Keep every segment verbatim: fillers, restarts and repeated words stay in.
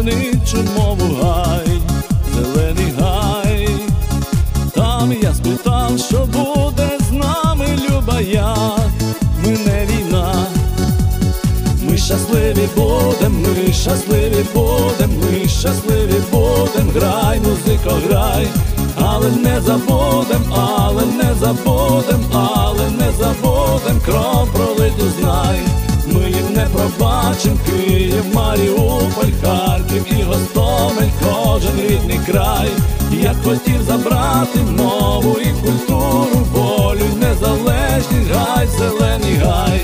мальовничу мову гай, зелений гай. Там я спитав, що буде з нами, люба, як мине війна. Ми щасливі будем, ми щасливі будем, ми щасливі будем, грай, музико, грай. Але не забудем, але не забудем, але не забудем, кров пролиту знай. Ми їм не пробачим Київ, Маріуполь, Харків і Гостомель, кожен рідний край. Я хотів забрати мову і культуру, волю й незалежність, гай, зелений гай.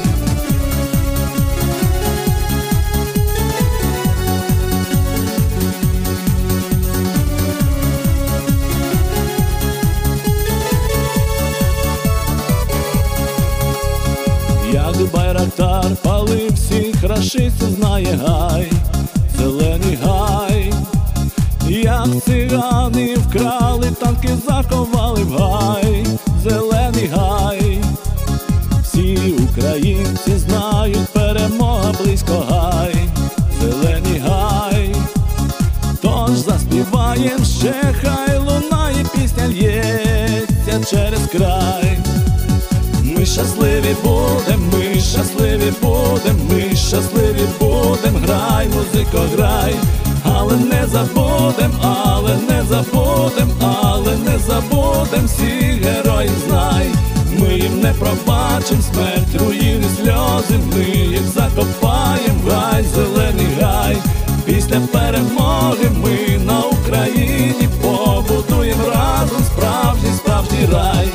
Як Байрактар палив всіх рашистів, знає гай, зелений гай. Як цигани вкрали танки, заховали в гай, зелений гай. Всі українці знають, перемога близько, гай, зелений гай. Тож заспіваєм ще, хай лунає пісня, лється через край. Ми щасливі будем, ми щасливі будем, ми щасливі будем, грай, музико, грай. Але не забудем, але не забудем, але не забудем, всіх героїв знай. Ми їм не пробачим смерть, руїни, сльози, ми їх закопаєм, гай, зелений гай. Після перемоги ми на Україні побудуємо разом справжній, справжній рай.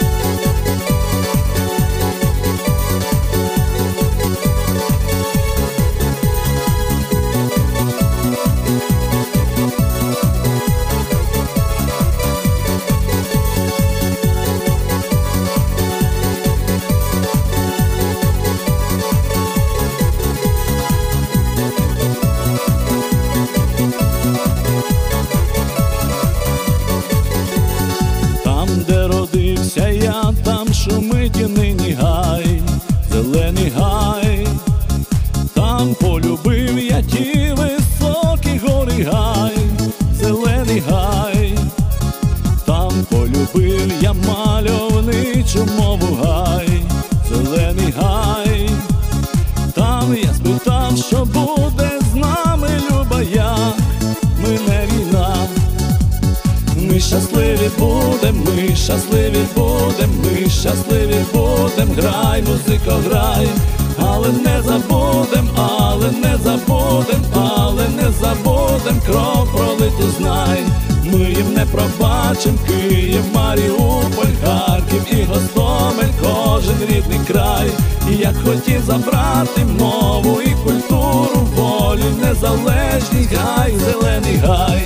Я там шумить і нині гай, зелений гай. Там полюбив я ті високі гори, гай, зелений гай. Там полюбив я мальовничу мову, гай, зелений гай. Там я спитав, що буде з нами, люба, як мине війна. Ми щасливі будем, ми щасливі будем, ми щасливі будем, грай, музико, грай. Але не забудем, але не забудем, але не забудем, кров пролиту знай. Ми їм не пробачим Київ, Маріуполь, Харків і Гостомель, кожен рідний край. Я хотів забрати мову і культуру, волю й незалежність, гай, зелений гай.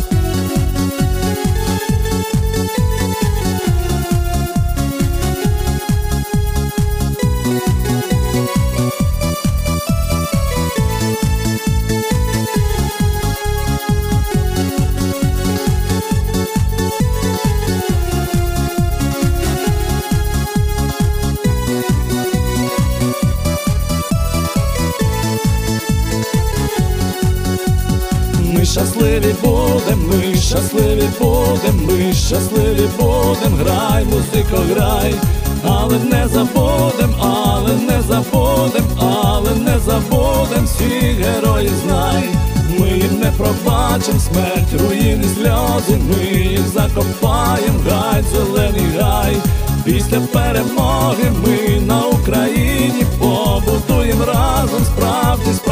Ми щасливі будем, ми щасливі будем, ми щасливі будем, грай, музико, грай. Але не забудем, але не забудем, але не забудем, всіх героїв знай. Ми їм не пробачим смерть, руїни, сльози, ми їх закопаєм, гай, зелений гай. Після перемоги ми на Україні побудуємо разом справді